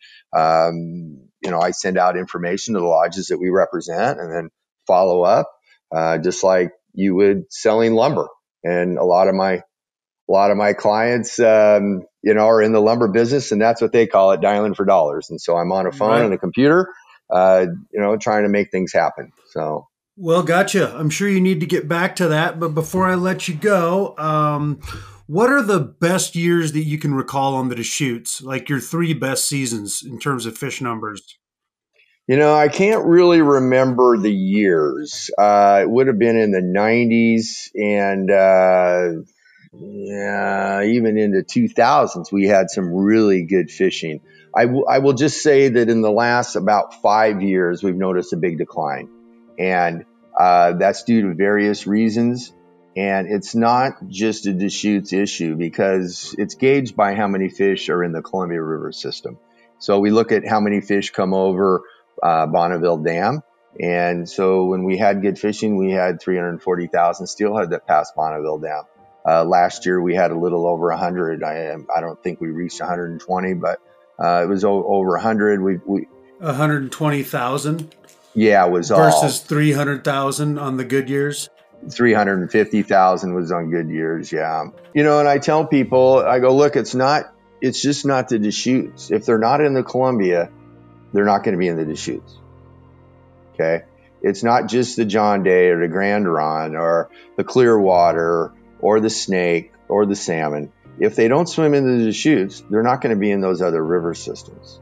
um, you know, I send out information to the lodges that we represent, and then follow up, uh, just like you would selling lumber. And a lot of my a lot of my clients, um, you know, are in the lumber business, and that's what they call it, dialing for dollars. And so I'm on a phone Right. and a computer, uh, you know, trying to make things happen. So. Well, gotcha. I'm sure you need to get back to that. But before I let you go, um, what are the best years that you can recall on the Deschutes? Like your three best seasons in terms of fish numbers? You know, I can't really remember the years. Uh, it would have been in the nineties and, uh, yeah, even into two thousands, we had some really good fishing. I, w- I will just say that in the last about five years, we've noticed a big decline. And uh, that's due to various reasons. And it's not just a Deschutes issue because it's gauged by how many fish are in the Columbia River system. So we look at how many fish come over uh, Bonneville Dam. And so when we had good fishing, we had three hundred forty thousand steelhead that passed Bonneville Dam. Uh, last year we had a little over one hundred. I, I don't think we reached one hundred twenty, but uh, it was o- over one hundred. We, we one hundred twenty thousand yeah, it was versus all three hundred thousand on the good years. three hundred fifty thousand was on good years. Yeah. You know, and I tell people, I go, look, it's not, it's just not the Deschutes. If they're not in the Columbia, they're not going to be in the Deschutes. Okay. It's not just the John Day or the Grand Ron or the Clearwater or the Snake or the salmon. If they don't swim in the Deschutes, they're not going to be in those other river systems.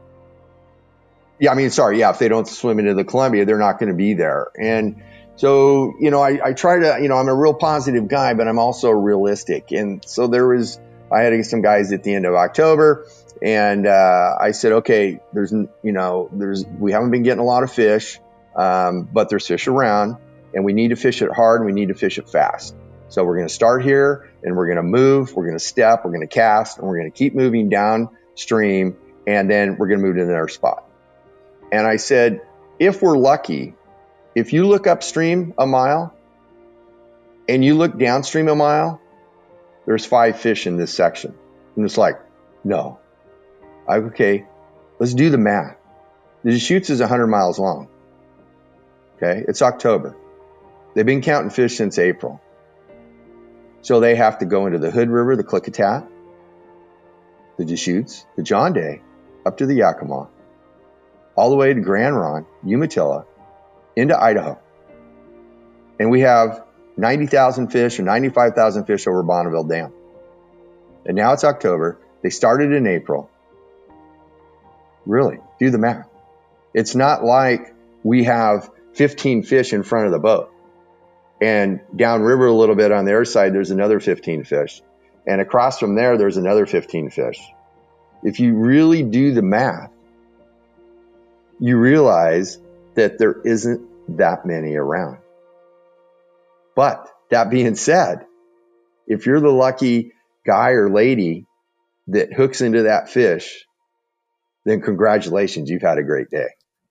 Yeah, I mean, sorry, yeah, if they don't swim into the Columbia, they're not going to be there. And so, you know, I, I try to, you know, I'm a real positive guy, but I'm also realistic. And so there was, I had some guys at the end of October, and uh, I said, okay, there's, you know, there's, we haven't been getting a lot of fish, um, but there's fish around, and we need to fish it hard, and we need to fish it fast. So we're going to start here, and we're going to move, we're going to step, we're going to cast, and we're going to keep moving downstream, and then we're going to move to another spot. And I said, if we're lucky, if you look upstream a mile and you look downstream a mile, there's five fish in this section. And it's like, no. I, okay, let's do the math. The Deschutes is one hundred miles long. Okay, it's October. They've been counting fish since April. So they have to go into the Hood River, the Klickitat, the Deschutes, the John Day, up to the Yakima, all the way to Grand Ron, Umatilla, into Idaho. And we have ninety thousand fish or ninety-five thousand fish over Bonneville Dam. And now it's October. They started in April. Really, do the math. It's not like we have fifteen fish in front of the boat. And downriver a little bit on their side, there's another fifteen fish. And across from there, there's another fifteen fish. If you really do the math, you realize that there isn't that many around. But that being said, if you're the lucky guy or lady that hooks into that fish, then congratulations, you've had a great day.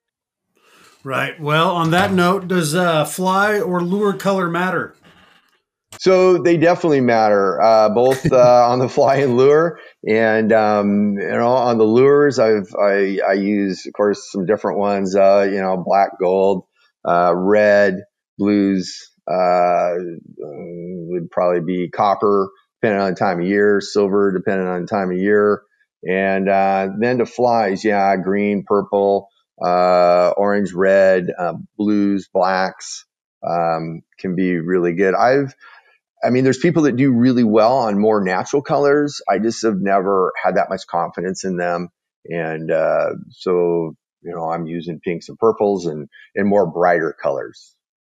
Right. Well, on that note, does uh, fly or lure color matter? So they definitely matter, uh, both uh, on the fly and lure, and um, you know, on the lures, I've I, I use, of course, some different ones. Uh, you know, black, gold, uh, red, blues. Uh, would probably be copper, depending on the time of year. Silver, depending on the time of year. And uh, then to flies, yeah, green, purple, uh, orange, red, uh, blues, blacks um, can be really good. I've I mean, there's people that do really well on more natural colors. I just have never had that much confidence in them. And uh, so, you know, I'm using pinks and purples and, and more brighter colors.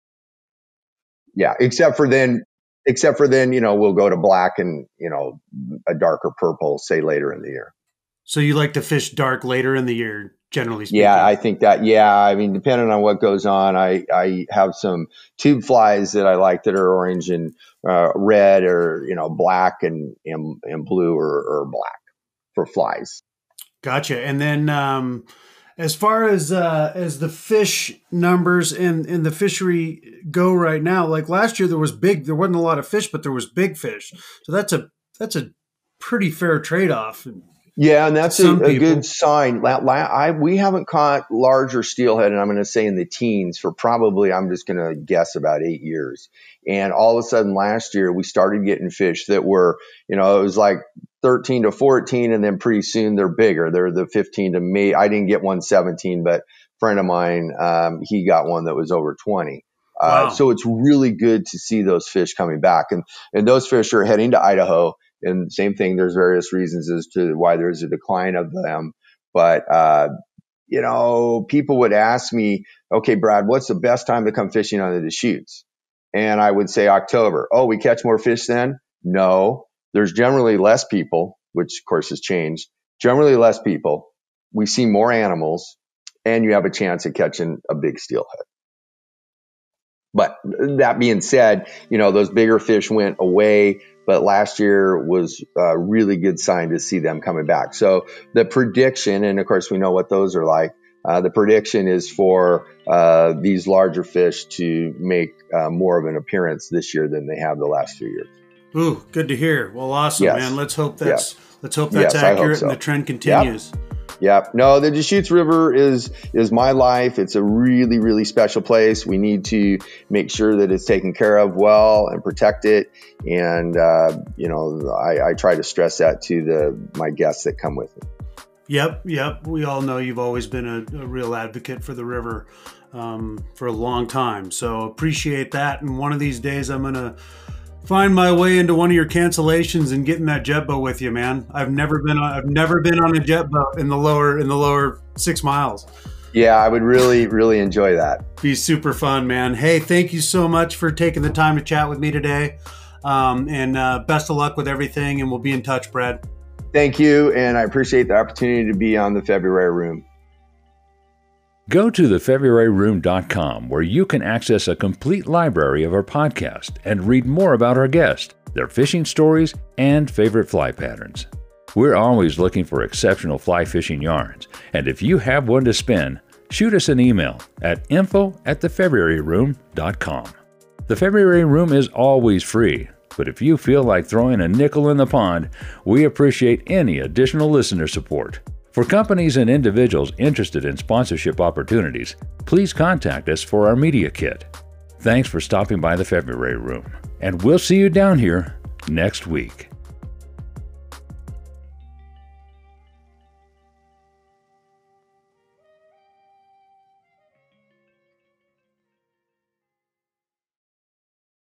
Yeah, except for then, except for then, you know, we'll go to black and, you know, a darker purple, say later in the year. So you like to fish dark later in the year, generally speaking? Yeah, I think that, yeah, I mean, depending on what goes on, I, I have some tube flies that I like that are orange and uh, red or, you know, black and, and, and blue or, or black for flies. Gotcha. And then um, as far as uh, as the fish numbers in, in the fishery go right now, like last year there was big, there wasn't a lot of fish, but there was big fish. So that's a, that's a pretty fair trade-off. Yeah, and that's a, Some a people. good sign. La, la, I, we haven't caught larger steelhead, and I'm going to say in the teens for probably, I'm just going to guess about eight years. And all of a sudden last year, we started getting fish that were, you know, it was like thirteen to fourteen, and then pretty soon they're bigger. They're the fifteen to me. I didn't get one seventeen, but a friend of mine, um, he got one that was over twenty. Uh, Wow. so it's really good to see those fish coming back. And, and those fish are heading to Idaho. And same thing, there's various reasons as to why there's a decline of them. But, uh, you know, people would ask me, okay, Brad, what's the best time to come fishing on the Deschutes? And I would say October. Oh, we catch more fish then? No, there's generally less people, which of course has changed. Generally less people. We see more animals, and you have a chance at catching a big steelhead. But that being said, you know, those bigger fish went away, but last year was a really good sign to see them coming back. So the prediction, and of course we know what those are like, uh, the prediction is for uh, these larger fish to make uh, more of an appearance this year than they have the last few years. Ooh, good to hear. Well, awesome, Yes. man. Let's hope that's Yes. let's hope that's Yes, I hope accurate so. and the trend continues. Yep. No, the Deschutes River is is my life. It's a really, really special place. We need to make sure that it's taken care of well and protect it. And, uh, you know, I, I try to stress that to the my guests that come with me. Yep, yep. We all know you've always been a, a real advocate for the river um, for a long time. So appreciate that. And one of these days I'm going to find my way into one of your cancellations and get in that jet boat with you, man. I've never been on, I've never been on a jet boat in the lower in the lower six miles. Yeah, I would really, really enjoy that. Be super fun, man. Hey, thank you so much for taking the time to chat with me today. Um, and uh, best of luck with everything, and we'll be in touch, Brad. Thank you, and I appreciate the opportunity to be on the February Room. Go to the february room dot com where you can access a complete library of our podcast and read more about our guests, their fishing stories, and favorite fly patterns. We're always looking for exceptional fly fishing yarns, and if you have one to spin, shoot us an email at info at the february room dot com. The February Room is always free, but if you feel like throwing a nickel in the pond, we appreciate any additional listener support. For companies and individuals interested in sponsorship opportunities, please contact us for our media kit. Thanks for stopping by the February Room, and we'll see you down here next week.